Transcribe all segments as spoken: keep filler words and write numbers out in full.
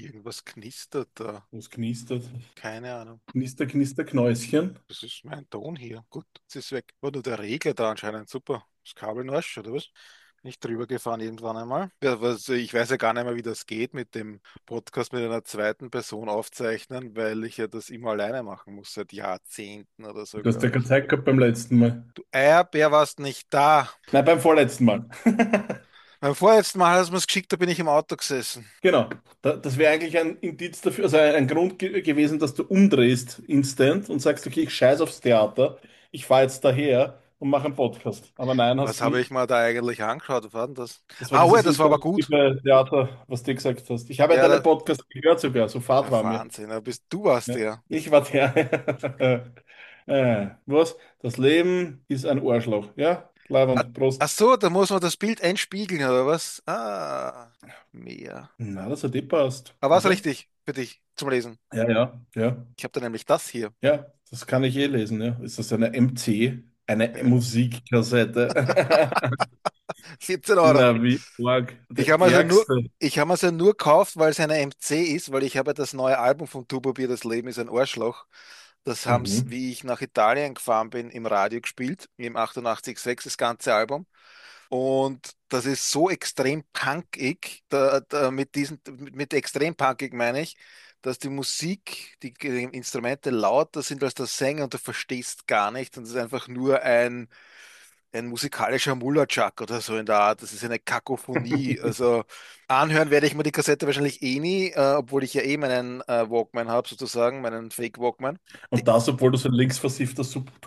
Irgendwas knistert da. Was knistert? Keine Ahnung. Knister, Knister, Knäuschen. Das ist mein Ton hier. Gut, jetzt ist weg. War nur der Regler da anscheinend. Super. Das Kabel nasch, oder was? Bin ich drüber gefahren irgendwann einmal. Ja, was, ich weiß ja gar nicht mehr, wie das geht mit dem Podcast mit einer zweiten Person aufzeichnen, weil ich ja das immer alleine machen muss, seit Jahrzehnten oder so, Du hast ja glaube keine ich. Zeit gehabt beim letzten Mal. Du Eierbär warst nicht da. Nein, beim vorletzten Mal. Beim vorletzten Mal hast du mir es geschickt, da bin ich im Auto gesessen. Genau. Da, das wäre eigentlich ein Indiz dafür, also ein, ein Grund ge gewesen, dass du umdrehst instant und sagst, okay, ich scheiß aufs Theater, ich fahre jetzt daher und mache einen Podcast. Aber nein, hast Was du habe ich nicht. mir da eigentlich angeschaut? Was war denn das? Das war Ah, oh, ja, dieses das war aber gut. interaktive Theater, was du gesagt hast. Ich habe ja Ja, deinen da, Podcast gehört sogar, so Fahrt ja, war mir. Wahnsinn. Da bist du warst Ja. der. Ich war der. Äh, was? Das Leben ist ein Arschloch. Ja, Ah, Leiband, ach Prost. so, da muss man das Bild einspiegeln, oder was? Ah, mehr. Na, das hat eh passt, Aber was oder? richtig für dich zum Lesen? Ja, ja, ja. Ich habe da nämlich das hier. Ja, das kann ich eh lesen, ja. Ist das eine M C? Eine Ja. Musikkassette? siebzehn Euro. Na, wie arg. Ich Der habe mir ja nur, Ärgste. ich habe mir ja nur gekauft, weil es eine M C ist, weil ich habe ja das neue Album von Tuborbier, Das Leben ist ein Arschloch. Das haben sie, Mhm. wie ich nach Italien gefahren bin, im Radio gespielt, im achtundachtzig Komma sechs, das ganze Album. Und das ist so extrem punkig, da, da, mit diesen, mit, mit extrem punkig meine ich, dass die Musik, die, die Instrumente lauter sind als der Sänger und du verstehst gar nicht. Und es ist einfach nur ein, ein musikalischer Mullertschak oder so in der Art. Das ist eine Kakophonie. Also anhören werde ich mir die Kassette wahrscheinlich eh nie, äh, obwohl ich ja eh meinen äh, Walkman habe, sozusagen, meinen Fake Walkman. Und das, obwohl du so ein linksversiffter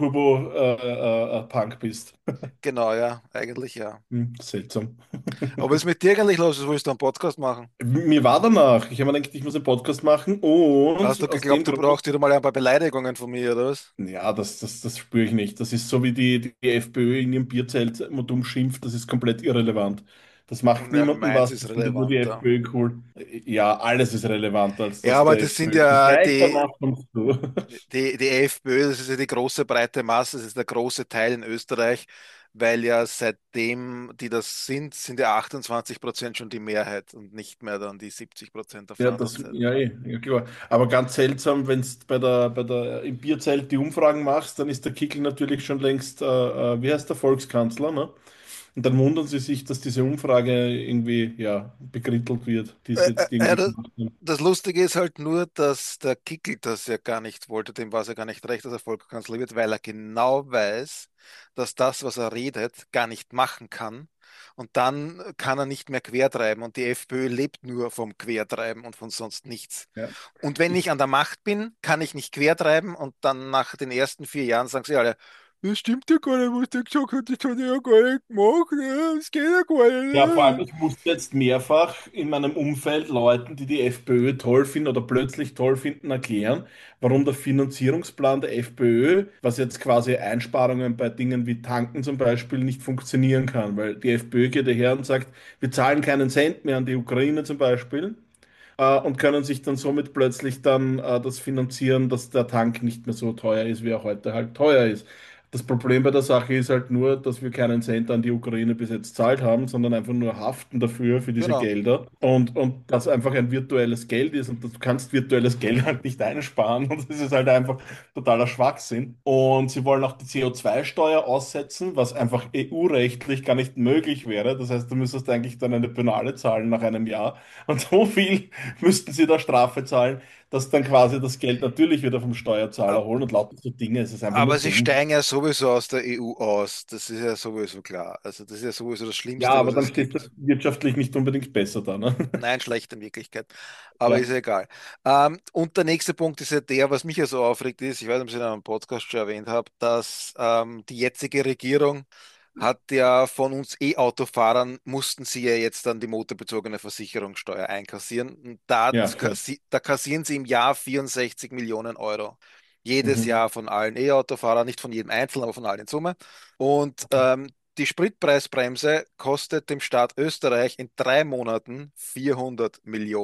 Turbo-Punk bist. Genau, ja, eigentlich ja. Hm, seltsam. Aber was ist mit dir eigentlich los? Was willst du einen Podcast machen? Mir war danach. Ich habe mir gedacht, ich muss einen Podcast machen Hast du und aus dem geglaubt, du Grund. brauchst wieder mal ein paar Beleidigungen von mir, oder was? Ja, das, das, das spüre ich nicht. Das ist so, wie die, die FPÖ in ihrem Bierzelt immer dumm schimpft, das ist komplett irrelevant. Das macht Ja, niemandem meins was, ist das findet nur die relevanter. FPÖ cool. Ja, alles ist relevanter als Ja, das aber der das sind FPÖ. Und ja gleich die, danach kommst du. die, die FPÖ, das ist ja die große breite Masse, das ist der große Teil in Österreich, weil ja seitdem die das sind, sind ja achtundzwanzig Prozent schon die Mehrheit und nicht mehr dann die siebzig Prozent auf der Ja, anderen das, Seite. ja, eh, ja, klar. Aber ganz seltsam, wenn du bei der, bei der, im Bierzelt die Umfragen machst, dann ist der Kickel natürlich schon längst, äh, äh, wie heißt der Volkskanzler, ne? Und dann wundern sie sich, dass diese Umfrage irgendwie, ja, bekrittelt wird, die Äh, sie äh, jetzt äh, irgendwie das, gemacht haben. das Lustige ist halt nur, dass der Kickl das ja gar nicht wollte, dem war es ja gar nicht recht, dass er Volkskanzler wird, weil er genau weiß, dass das, was er redet, gar nicht machen kann. Und dann kann er nicht mehr quertreiben. Und die FPÖ lebt nur vom Quertreiben und von sonst nichts. Ja. Und wenn ich Ich, an der Macht bin, kann ich nicht quertreiben. Und dann nach den ersten vier Jahren sagen sie alle, das stimmt ja gar nicht, was der gesagt hat, das hat er ja gar nicht gemacht. Ne? Das geht ja gar Ja, vor allem, nicht. ich musste jetzt mehrfach in meinem Umfeld Leuten, die die FPÖ toll finden oder plötzlich toll finden, erklären, warum der Finanzierungsplan der FPÖ, was jetzt quasi Einsparungen bei Dingen wie Tanken zum Beispiel, nicht funktionieren kann. Weil die FPÖ geht daher und sagt, wir zahlen keinen Cent mehr an die Ukraine zum Beispiel, äh, und können sich dann somit plötzlich dann äh, das finanzieren, dass der Tank nicht mehr so teuer ist, wie er heute halt teuer ist. Das Problem bei der Sache ist halt nur, dass wir keinen Cent an die Ukraine bis jetzt zahlt haben, sondern einfach nur haften dafür, für diese Genau. Gelder. Und, und das einfach ein virtuelles Geld ist und du kannst virtuelles Geld halt nicht einsparen und das ist halt einfach totaler Schwachsinn. Und sie wollen auch die C O zwei Steuer aussetzen, was einfach E U-rechtlich gar nicht möglich wäre. Das heißt, du müsstest eigentlich dann eine Penale zahlen nach einem Jahr. Und so viel müssten sie da Strafe zahlen, dass dann quasi das Geld natürlich wieder vom Steuerzahler holen und lauter so Dinge. Es ist einfach nur Aber sie dumm. steigen ja sowieso aus der E U aus. Das ist ja sowieso klar. Also das ist ja sowieso das Ja, Schlimmste, aber was dann es stehst du gibt. wirtschaftlich nicht unbedingt besser da, ne? Nein, schlecht in Wirklichkeit. Aber ist Ja, ja egal. Ähm, und der nächste Punkt ist ja der, was mich ja so aufregt, ist, ich weiß nicht, ob ich es in einem Podcast schon erwähnt habe, dass ähm, die jetzige Regierung hat ja von uns E-Autofahrern, mussten sie ja jetzt dann die motorbezogene Versicherungssteuer einkassieren. Und da, ja, klar. kassi da kassieren sie im Jahr vierundsechzig Millionen Euro. Jedes Mhm. Jahr von allen E-Autofahrern, nicht von jedem Einzelnen, aber von allen in Summe. Und ähm, die Spritpreisbremse kostet dem Staat Österreich in drei Monaten vierhundert Millionen.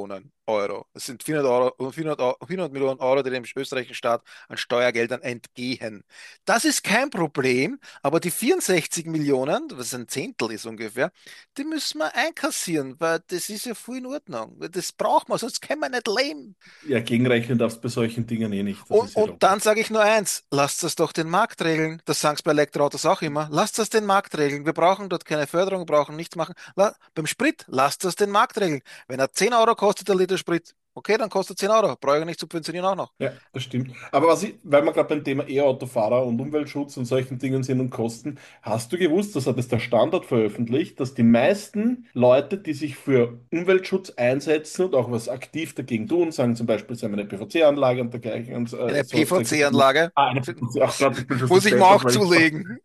Euro. Das sind vierhundert Euro, vierhundert, Euro, vierhundert Millionen Euro, die dem österreichischen Staat an Steuergeldern entgehen. Das ist kein Problem, aber die vierundsechzig Millionen, was ein Zehntel ist ungefähr, die müssen wir einkassieren, weil das ist ja voll in Ordnung. Das braucht man, sonst können wir nicht leben. Ja, gegenrechnen darfst du bei solchen Dingen eh nicht, das Und, ist ja und logisch. dann sage ich nur eins, lasst das doch den Markt regeln. Das sagen sie bei Elektroautos auch immer. Lasst das den Markt regeln. Wir brauchen dort keine Förderung, brauchen nichts machen. La beim Sprit, lasst das den Markt regeln. Wenn er zehn Euro kostet, der Liter Sprit, okay, dann kostet zehn Euro. Brauche ich nicht subventionieren auch noch. Ja, das stimmt. Aber was ich, weil wir gerade beim Thema E-Autofahrer und Umweltschutz und solchen Dingen sind und Kosten, hast du gewusst, das hat jetzt der Standard veröffentlicht, dass die meisten Leute, die sich für Umweltschutz einsetzen und auch was aktiv dagegen tun, sagen zum Beispiel, sie haben eine P V C-Anlage und dergleichen und äh, Eine so, solche Dinge. P V C-Anlage Ah, eine P V C, ach Gott, ich bin schon so muss ich mir deppert, auch weil ich zulegen.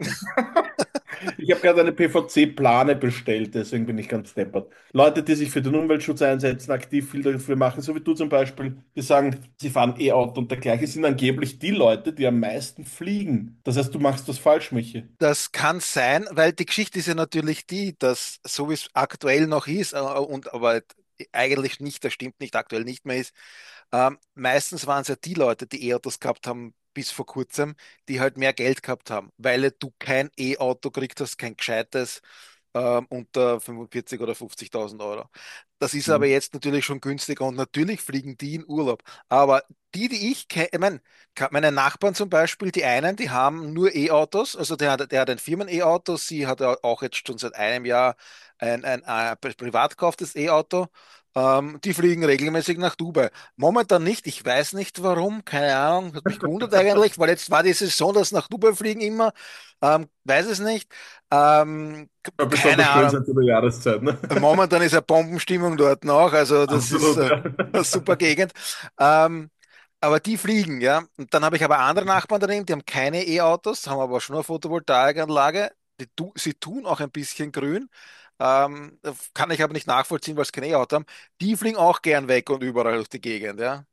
Ich habe gerade eine P V C-Plane bestellt, deswegen bin ich ganz deppert. Leute, die sich für den Umweltschutz einsetzen, aktiv viel dafür machen, so wie du zum Beispiel, die sagen, sie fahren E-Auto und dergleichen, sind angeblich die Leute, die am meisten fliegen. Das heißt, du machst das falsch, Michi. Das kann sein, weil die Geschichte ist ja natürlich die, dass so wie es aktuell noch ist, äh, und aber eigentlich nicht, das stimmt nicht, aktuell nicht mehr ist. Ähm, meistens waren es ja die Leute, die E-Autos gehabt haben bis vor kurzem, die halt mehr Geld gehabt haben, weil du kein E-Auto gekriegt hast, kein gescheites, ähm, unter fünfundvierzig oder fünfzigtausend Euro. Das ist aber Mhm. jetzt natürlich schon günstiger und natürlich fliegen die in Urlaub. Aber die, die ich kenne, ich mein, ka- meine Nachbarn zum Beispiel, die einen, die haben nur E-Autos, also der, hat- der hat ein Firmen-E-Auto, sie hat ja auch jetzt schon seit einem Jahr ein, ein, ein privat gekauftes E-Auto. Ähm, die fliegen regelmäßig nach Dubai. Momentan nicht, ich weiß nicht warum, keine Ahnung, hat mich gewundert eigentlich, weil jetzt war die Saison, dass nach Dubai fliegen immer, ähm, weiß es nicht. Ähm, Ja, keine besonders schön Ahnung. sind zu der Jahreszeit, ne? Momentan ist ja Bombenstimmung dort noch, also das ist Absolut, äh, ja. eine super Gegend. Ähm, aber die fliegen, ja. Und dann habe ich aber andere Nachbarn daneben, die haben keine E-Autos, haben aber schon eine Photovoltaikanlage. Die tu sie tun auch ein bisschen grün. Ähm, kann ich aber nicht nachvollziehen, weil sie kein E-Auto haben. Die fliegen auch gern weg und überall durch die Gegend, ja.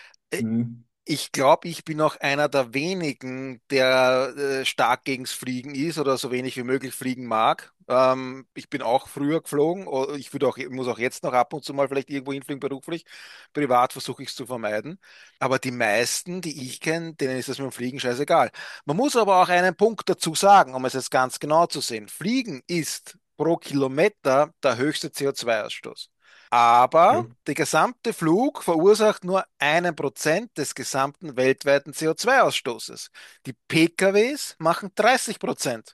Mhm. Ich glaube, ich bin auch einer der wenigen, der äh, stark gegens Fliegen ist oder so wenig wie möglich fliegen mag. Ähm, ich bin auch früher geflogen. oder Ich würde auch, muss auch jetzt noch ab und zu mal vielleicht irgendwo hinfliegen beruflich. Privat versuche ich es zu vermeiden. Aber die meisten, die ich kenne, denen ist das mit dem Fliegen scheißegal. Man muss aber auch einen Punkt dazu sagen, um es jetzt ganz genau zu sehen. Fliegen ist pro Kilometer der höchste C O zwei Ausstoß. Ja. Aber der gesamte Flug verursacht nur einen Prozent des gesamten weltweiten C O zwei Ausstoßes. Die P K Ws machen dreißig Prozent.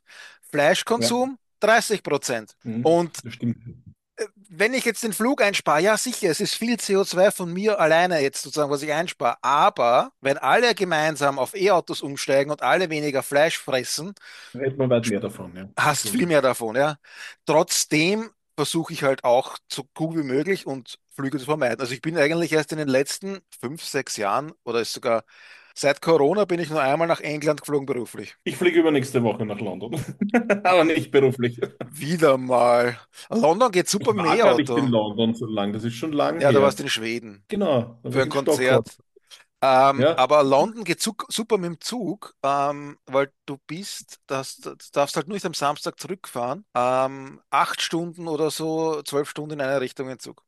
Ja. Fleischkonsum dreißig Prozent. Mhm. Und Das stimmt. wenn ich jetzt den Flug einspare, ja sicher, es ist viel C O zwei von mir alleine jetzt sozusagen, was ich einspare. Aber wenn alle gemeinsam auf E-Autos umsteigen und alle weniger Fleisch fressen, Da hätte man weit mehr davon, ja. Das ist hast viel logisch. mehr davon, ja. Trotzdem versuche ich halt auch so gut wie möglich und Flüge zu vermeiden. Also ich bin eigentlich erst in den letzten fünf, sechs Jahren oder ist sogar seit Corona bin ich nur einmal nach England geflogen beruflich. Ich fliege übernächste Woche nach London. Aber nicht beruflich. Wieder mal. London geht super Ich mit dem war gar nicht in E-Auto. London so lang, das ist schon lang Ja, da warst her. du in Schweden Genau, da war für ich ein in Stockholm. Konzert. Ähm, Ja, aber London geht su super mit dem Zug, ähm, weil du bist, das, das darfst halt nur nicht am Samstag zurückfahren. Ähm, acht Stunden oder so, zwölf Stunden in eine Richtung in Zug.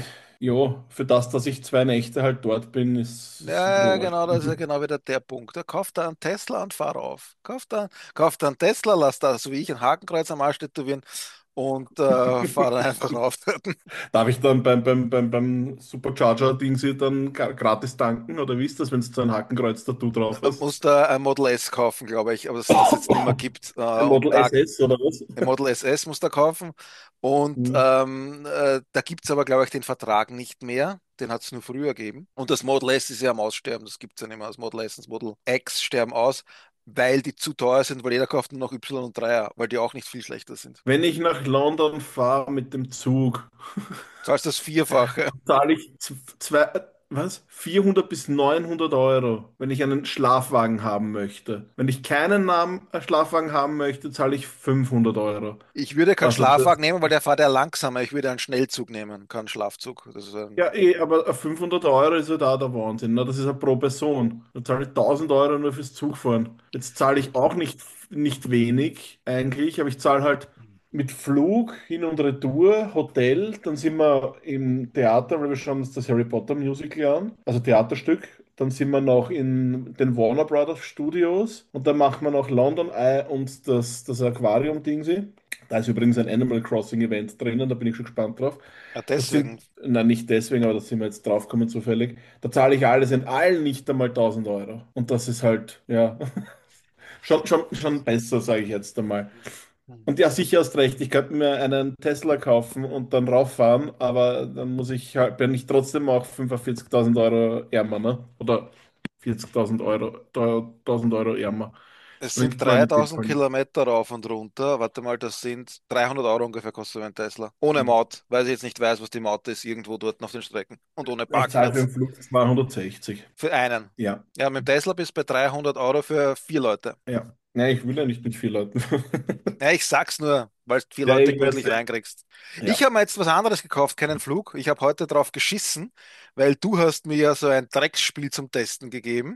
ja, für das, dass ich zwei Nächte halt dort bin, ist es ein bisschen Ja, arg. genau, das ist ja genau wieder der Punkt. Ja, kauf da einen Tesla und fahr auf. Kauf da, kauf da einen Tesla, lass da, so wie ich, ein Hakenkreuz am Arsch tätowieren und äh, fahr dann einfach auf. Darf ich dann beim, beim, beim, beim Supercharger-Ding sie dann gra- gratis tanken? Oder wie ist das, wenn du so ein Hakenkreuz-Tattoo drauf Man hast? muss da ein Model S kaufen, glaube ich, aber das das jetzt nicht mehr gibt. Äh, Ein und Model da S S oder was? ein Model S S muss da kaufen. Und Hm. ähm, äh, da gibt es aber, glaube ich, den Vertrag nicht mehr. Den hat es nur früher gegeben. Und das Model S ist ja am Aussterben. Das gibt es ja nicht mehr. Das Model S und das Model X sterben aus, weil die zu teuer sind, weil jeder kauft nur noch Y und drei er weil die auch nicht viel schlechter sind. Wenn ich nach London fahre mit dem Zug, Zahlst das Vierfache. zahle ich z- zwei, was? vierhundert bis neunhundert Euro, wenn ich einen Schlafwagen haben möchte. Wenn ich keinen Namen, äh, Schlafwagen haben möchte, zahle ich fünfhundert Euro. Ich würde keinen Also das, Schlafwagen nehmen, weil der fährt ja langsamer. Ich würde einen Schnellzug nehmen, keinen Schlafzug. Das ist ein ja eh, aber fünfhundert Euro ist halt auch der Wahnsinn. Ne? Das ist ja pro Person. Da zahle ich tausend Euro nur fürs Zugfahren. Jetzt zahle ich auch nicht, nicht wenig eigentlich, aber ich zahle halt mit Flug hin und Retour, Hotel, dann sind wir im Theater, weil wir schauen uns das Harry Potter Musical an, also Theaterstück. Dann sind wir noch in den Warner Brothers Studios und dann machen wir noch London Eye und das, das Aquarium-Ding. Da ist übrigens ein Animal Crossing Event drinnen, da bin ich schon gespannt drauf. Ja, Das deswegen. sind, nein, nicht deswegen, aber da sind wir jetzt draufgekommen zufällig. Da zahle ich alles in allen nicht einmal tausend Euro. Und das ist halt, ja, schon, schon, schon besser, sage ich jetzt einmal. Und ja, sicher hast recht, ich könnte mir einen Tesla kaufen und dann rauffahren, aber dann muss ich halt, bin ich trotzdem auch fünfundvierzigtausend Euro ärmer, ne? Oder vierzigtausend Euro, tausend Euro ärmer. Das Es sind bringt man nicht dreitausend mal nicht. Kilometer rauf und runter. Warte mal, das sind dreihundert Euro ungefähr kostet ein Tesla. Ohne Maut, weil ich jetzt nicht weiß, was die Maut ist, irgendwo dort auf den Strecken. Und ohne Ich zahle für Parkplatz. den Flug zweihundertsechzig. Für einen. Ja, Ja, mit dem Tesla bist du bei dreihundert Euro für vier Leute. ja. Ja, ich will ja nicht mit vier Leuten. Ja, ich sag's nur, weil du vier Ja, Leute ich weiß gemütlich nicht. reinkriegst. Ich Ja. habe mir jetzt was anderes gekauft, keinen Flug. Ich habe heute drauf geschissen, weil du hast mir ja so ein Drecksspiel zum Testen gegeben.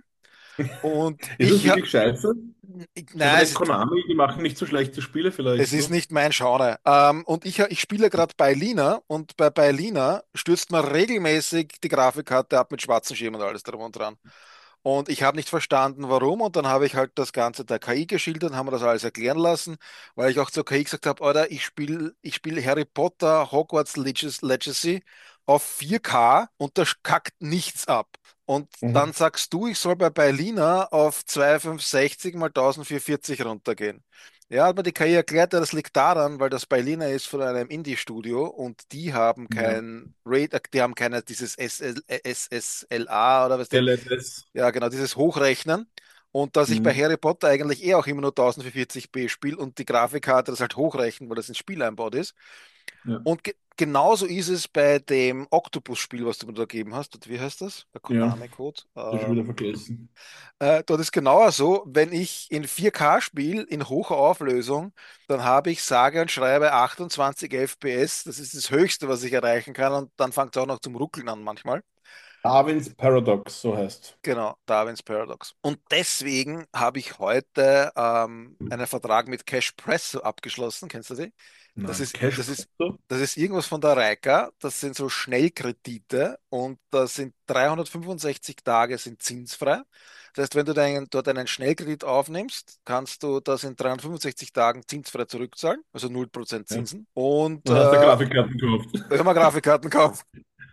Und Ist das ich habe, wirklich scheiße? nein, es Vielleicht ist, Konami, die machen nicht so schlechte Spiele es vielleicht, ist ne? nicht mein Genre. Ähm, und ich, ich spiele gerade bei Lina und bei, bei Lina stürzt man regelmäßig die Grafikkarte ab mit schwarzen Schirmen und alles drum und dran. Und ich habe nicht verstanden, warum. Und dann habe ich halt das Ganze der K I geschildert und haben mir das alles erklären lassen, weil ich auch zur K I gesagt habe, Alter, ich spiele ich spiel Harry Potter Hogwarts Legacy Legacy auf vier K und da kackt nichts ab. Und dann Mhm. sagst du, ich soll bei Berliner auf zweitausendfünfhundertsechzig mal vierzig runtergehen. Ja, hat mir die K I erklärt, ja, das liegt daran, weil das Berliner ist von einem Indie-Studio und die haben Ja. kein Rate, die haben keine dieses S L, S S L A oder was L S S. ja, genau, dieses Hochrechnen. Und dass ich bei Mhm. Harry Potter eigentlich eh auch immer nur vierzehnhundert p spiele und die Grafikkarte das halt hochrechnet, weil das ins Spiel einbaut ist. Ja. Und ge genauso ist es bei dem Octopus-Spiel, was du mir da gegeben hast. Wie heißt das? Der Ja, Konami-Code. das schon wieder Ähm, vergessen. äh, dort ist genauer so, wenn ich in vier K spiele, in hoher Auflösung, dann habe ich sage und schreibe achtundzwanzig F P S. Das ist das Höchste, was ich erreichen kann. Und dann fängt es auch noch zum Ruckeln an manchmal. Darwins Paradox, so heißt. Genau, Darwins Paradox. Und deswegen habe ich heute ähm, einen Vertrag mit Cashpresso abgeschlossen. Kennst du die? Das Nein, ist, Cash das ist, Presso? das ist irgendwas von der Reika. Das sind so Schnellkredite und das sind dreihundertfünfundsechzig Tage sind zinsfrei. Das heißt, wenn du deinen, dort einen Schnellkredit aufnimmst, kannst du das in dreihundertfünfundsechzig Tagen zinsfrei zurückzahlen, also null Prozent Ja. Zinsen. Und Dann hast du äh, Grafikkarten gekauft. wenn man Grafikkarten kauft.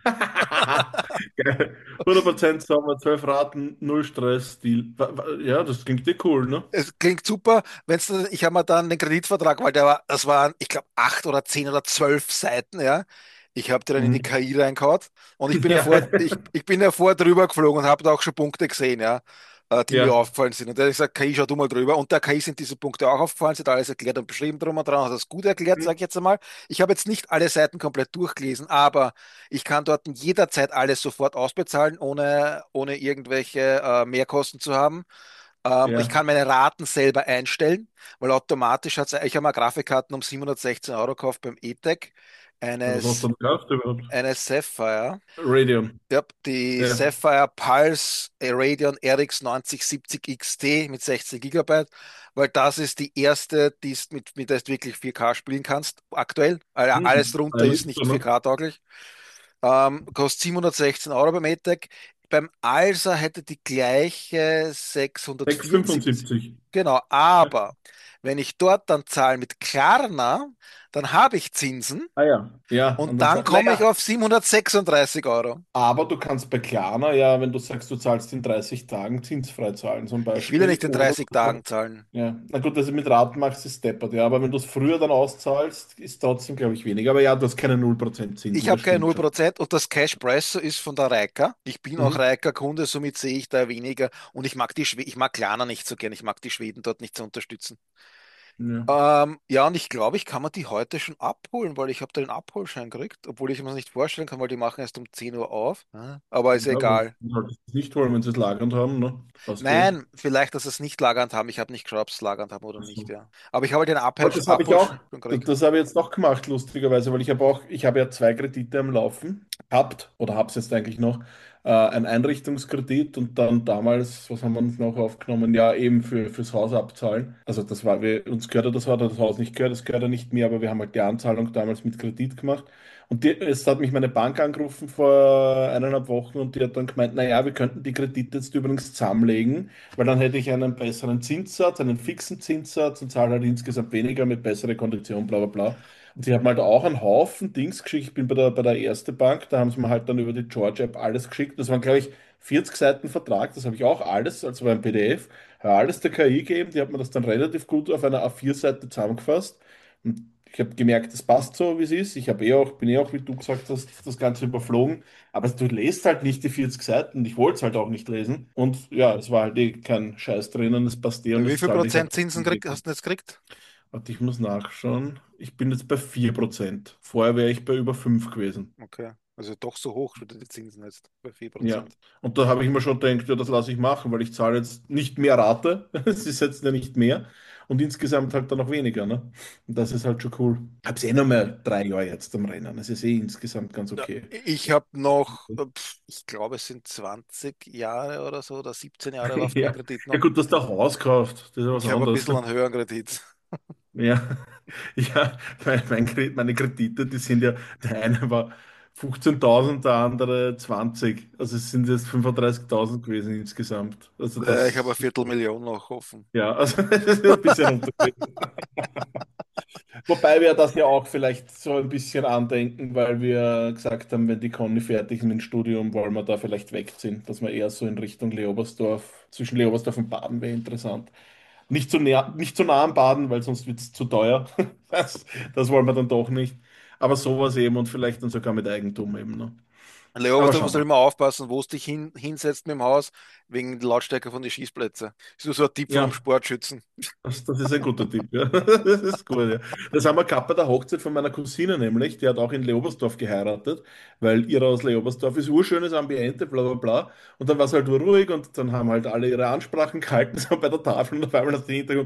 Geil. hundert Prozent Sommer, zwölf Raten, null Stress, Deal. Wa- wa- Ja, das klingt dir cool, ne? Es klingt super, wenn's, ich habe mir dann den Kreditvertrag, weil der war, das waren, ich glaube, acht oder zehn oder zwölf Seiten, ja. Ich habe die dann in die Mhm. K I reingehauen und ich bin ja Ja, vor, ich, ich bin ja vor drüber geflogen und habe da auch schon Punkte gesehen, ja, äh, die mir ja, aufgefallen sind. Und der hat gesagt, K I, schau du mal drüber. Und der K I sind diese Punkte auch aufgefallen, sie hat alles erklärt und beschrieben drum und dran, hat das gut erklärt, sage ich jetzt einmal. Ich habe jetzt nicht alle Seiten komplett durchgelesen, aber ich kann dort jederzeit alles sofort ausbezahlen, ohne, ohne irgendwelche äh, Mehrkosten zu haben. Ähm, ich ja. kann meine Raten selber einstellen, weil automatisch hat ich habe mal Grafikkarten um siebenhundertsechzehn Euro gekauft beim E-Tech. Eine, Was hast du S- denn gekauft überhaupt? eine Sapphire. Radeon. Ja, die Ja. Sapphire Pulse Radeon R X neunzig siebzig X T mit sechzig Gigabyte, weil das ist die erste, die ist mit, mit der du wirklich vier K spielen kannst, aktuell. All- Alles Mhm. drunter Freilich, ist nicht ne? vier K-tauglich. Ähm, kostet siebenhundertsechzehn Euro beim E-Tech. Beim Alsa hätte die gleiche sechshundertvierundsiebzig. sechs Komma fünfundsiebzig. Genau, Ja. aber wenn ich dort dann zahle mit Klarna, dann habe ich Zinsen Ah ja, ja. und Und dann, dann sa- komme ich naja, auf siebenhundertsechsunddreißig Euro. aber du kannst bei Klarna ja, wenn du sagst, du zahlst in dreißig Tagen zinsfrei zahlen zum Ich will ja Beispiel. nicht in Oder, dreißig Tagen zahlen. ja, na gut, dass du mit Raten machst, ist deppert, ja. Aber wenn du es früher dann auszahlst, ist trotzdem, glaube ich, weniger. Aber ja, du hast keine null Prozent Ich Zinsen, habe das keine stimmt null schon. Prozent und das Cash Presso ist von der Reika. Ich bin auch Mhm. Reika-Kunde, somit sehe ich da weniger. Und ich mag die Schwe ich mag Klarna nicht so gern. Ich mag die Schweden dort nicht zu unterstützen. Ja. Ähm, ja, und ich glaube, ich kann mir die heute schon abholen, weil ich habe da den Abholschein gekriegt, obwohl ich mir das nicht vorstellen kann, weil die machen erst um zehn Uhr auf. Ja. Aber ist Ja, aber egal. du solltest es nicht holen, wenn sie es lagernd haben, ne? Passt eh. Nein, vielleicht, dass sie es nicht lagernd haben. Ich habe nicht geschaut, ob sie es lagernd haben oder Ach nicht, so. ja. Aber ich habe halt den Aber Abhol das habe ich auch, Abholschein schon das, gekriegt. das habe ich jetzt noch gemacht, lustigerweise, weil ich habe auch, ich habe ja zwei Kredite am Laufen gehabt oder habe es jetzt eigentlich noch. äh, ein Einrichtungskredit und dann damals, was haben wir uns noch aufgenommen? Ja, eben für, fürs Haus abzahlen. Also das war, wir, uns gehört ja das, hat das Haus nicht gehört, das gehört ja nicht mehr, aber wir haben halt die Anzahlung damals mit Kredit gemacht. Und die, es hat mich meine Bank angerufen vor eineinhalb Wochen und die hat dann gemeint, naja, wir könnten die Kredite jetzt übrigens zusammenlegen, weil dann hätte ich einen besseren Zinssatz, einen fixen Zinssatz und zahle halt insgesamt weniger mit besseren Konditionen, bla bla bla. Und sie haben halt auch einen Haufen Dings geschickt. Ich bin bei der, bei der Erste Bank, da haben sie mir halt dann über die George App alles geschickt. Das waren, glaube ich, vierzig Seiten Vertrag, das habe ich auch alles, also war ein P D F, habe alles der K I gegeben, die hat mir das dann relativ gut auf einer A vier Seite zusammengefasst. Und ich habe gemerkt, das passt so, wie es ist. Ich habe eh auch, bin eh auch, wie du gesagt hast, das Ganze überflogen. Aber du lest halt nicht die vierzig Seiten und ich wollte es halt auch nicht lesen. Und ja, es war halt eh kein Scheiß drinnen, es passt eh und Wie es viel zahlt dich halt. Prozent Zinsen krieg, hast du jetzt gekriegt? Warte, ich muss nachschauen. Ich bin jetzt bei vier Prozent. Vorher wäre ich bei über fünf gewesen. Okay. Also doch so hoch wieder die Zinsen jetzt bei Ja. vier Prozent. Und da habe ich mir schon gedacht, ja, das lasse ich machen, weil ich zahle jetzt nicht mehr Rate. Es ist jetzt ja nicht mehr. Und insgesamt halt dann noch weniger, ne? Und das ist halt schon cool. Ich habe es eh noch mal drei Jahre jetzt am Rennen. Es ist eh insgesamt ganz Ja, okay. ich habe noch, äh, pf, ich glaube, es sind zwanzig Jahre oder so, oder siebzehn Jahre läuft mein Ja. Kredit Ja noch. gut, dass du ein Haus kauft. Das ist ja was Ich habe ein anderes. bisschen einen höheren Kredit. Ja, ja, mein, mein, Kredit- meine Kredite, die sind ja, der eine war fünfzehntausend, der andere zwanzig. Also es sind jetzt fünfunddreißigtausend gewesen insgesamt. Also Äh, ich habe eine das, Viertelmillion noch offen. ja, also das ist ein bisschen Unterschied. Wobei wir das ja auch vielleicht so ein bisschen andenken, weil wir gesagt haben, wenn die Conny fertig ist mit dem Studium, wollen wir da vielleicht wegziehen, dass wir eher so in Richtung Leobersdorf, zwischen Leobersdorf und Baden wäre interessant. Nicht zu nah, nicht zu nah am Baden, weil sonst wird es zu teuer. Das, das wollen wir dann doch nicht. Aber sowas eben und vielleicht dann sogar mit Eigentum eben. Ne? Leo, aber Aber du schauen musst halt wir. immer aufpassen, wo du dich hin, hinsetzt mit dem Haus, wegen der Lautstärke von den Schießplätzen. Ist nur so ein Tipp von einem Ja, Sportschützen. das, das ist ein guter Tipp. Ja. Das ist gut. Ja. Das haben wir gehabt bei der Hochzeit von meiner Cousine nämlich. Die hat auch in Leobersdorf geheiratet, weil ihre aus Leobersdorf ist urschönes Ambiente, bla bla bla. Und dann war es halt ruhig und dann haben halt alle ihre Ansprachen gehalten so bei der Tafel und auf einmal hast du den Hintergrund.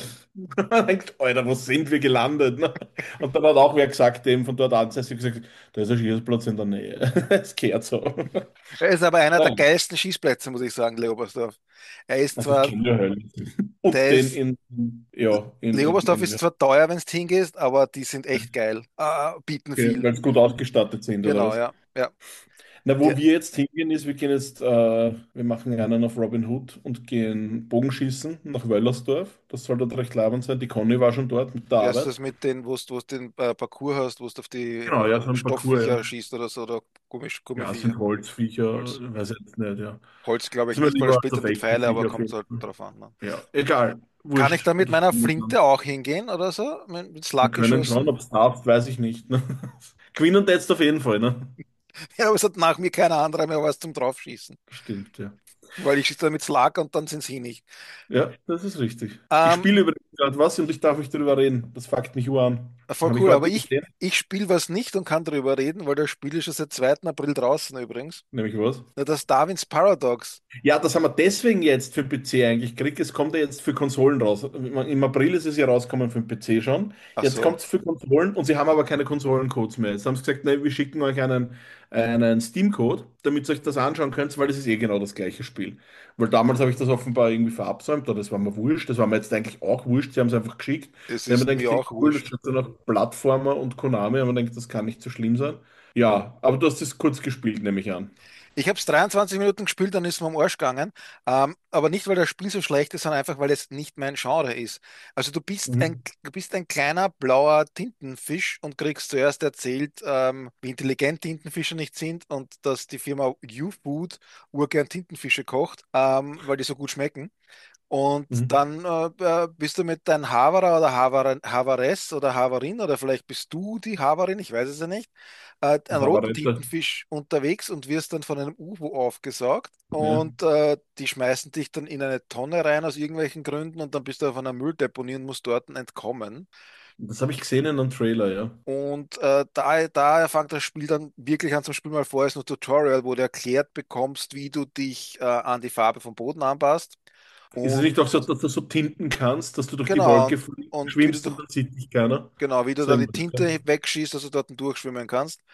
Man denkt, Alter, wo sind wir gelandet? Ne? Und dann hat auch wer gesagt, eben von dort ansässig gesagt, da ist ein Schießplatz in der Nähe. Es gehört so. Er ist aber einer der Naja, geilsten Schießplätze, muss ich sagen, Leobersdorf. Er ist also ich zwar, kenne die Hölle. Und der den ist, in, ja, in, in, Leobersdorf in ist zwar teuer, wenn du hingehst, aber die sind echt geil. Äh, bieten okay, viel. weil es gut ausgestattet sind, oder Genau, was? ja. Ja. Na, wo Der, wir jetzt hingehen, ist, wir gehen jetzt, äh, wir machen einen auf Robin Hood und gehen Bogenschießen nach Wöllersdorf. Das soll dort recht labend sein. Die Conny war schon dort mit der wie heißt Arbeit. das mit den, wo du den äh, Parcours hast, wo du auf die Genau, ja, so äh, ein Parcours, Stoffviecher ja. schießt oder so, oder Gummisch, Ja, es Gummiviecher. sind Holzviecher, Holz. weiß ich jetzt nicht, ja. Holz glaube ich Ist mir nicht, weil da lieber als splittern auf die echte Pfeile, aber Viecher auf kommt jeden halt Fall. drauf an. Ne? Ja, egal, Kann ich wurscht. da mit Ich, meiner Flinte auch hingehen oder so? Mit, mit wir Slug können schauen, geschossen? ob es darf, weiß ich nicht. Ne? Queen und jetzt auf jeden Fall, ne? Ja, aber es hat nach mir keiner anderer mehr was zum Draufschießen. Stimmt, ja. Weil ich schieße dann mit Slug und dann sind sie nicht. Ja, das ist richtig. Ich Ähm, spiele übrigens gerade was und ich darf nicht darüber reden. Das fuckt mich ur an. voll Habe ich cool, aber heute ich, gesehen. ich spiele was nicht und kann darüber reden, weil das Spiel ist schon seit zweiten April draußen übrigens. Nämlich was? Na, das Darwins Paradox. Ja, das haben wir deswegen jetzt für P C eigentlich gekriegt. Es kommt ja jetzt für Konsolen raus. Im April ist es ja rausgekommen für den P C schon. Ach Jetzt so, kommt es für Konsolen und sie haben aber keine Konsolencodes mehr. Jetzt haben sie gesagt, nee, wir schicken euch einen, einen Steam-Code, damit ihr euch das anschauen könnt, weil das ist eh genau das gleiche Spiel. Weil damals habe ich das offenbar irgendwie verabsäumt, oder das war mir wurscht. Das war mir jetzt eigentlich auch wurscht. Sie haben es einfach geschickt. es Sie haben mir ist gedacht, mir hey, auch cool, das wurscht. schaut so nach Plattformer und Konami. Aber ich denke, das kann nicht so schlimm sein. Ja, aber du hast es kurz gespielt, nehme ich an. Ich habe es dreiundzwanzig Minuten gespielt, dann ist es mir am Arsch gegangen. Ähm, aber nicht, weil das Spiel so schlecht ist, sondern einfach, weil es nicht mein Genre ist. Also du bist ein, Mhm. du bist ein kleiner blauer Tintenfisch und kriegst zuerst erzählt, ähm, wie intelligent Tintenfische nicht sind und dass die Firma YouFood urgern Tintenfische kocht, ähm, weil die so gut schmecken. Und Mhm. dann äh, äh, bist du mit deinem Haverer oder Haver Havaress oder Havarin oder vielleicht bist du die Havarin, ich weiß es ja nicht, äh, einen roten Havarette. Tintenfisch unterwegs und wirst dann von einem U F O aufgesaugt Ja. und äh, die schmeißen dich dann in eine Tonne rein aus irgendwelchen Gründen und dann bist du auf einer Mülldeponie und musst dort entkommen. Das habe ich gesehen in einem Trailer, ja. Und äh, da, da fängt das Spiel dann wirklich an zum Spiel mal vor, ist ein Tutorial, wo du erklärt bekommst, wie du dich äh, an die Farbe vom Boden anpasst. Ist es Und nicht auch so, dass du so tinten kannst, dass du durch die genau, Wolke und, flie- und wie du, schwimmst und dann sieht dich keiner? genau, wie du So da ein die Tinte wegschießt, dass du dort durchschwimmen kannst.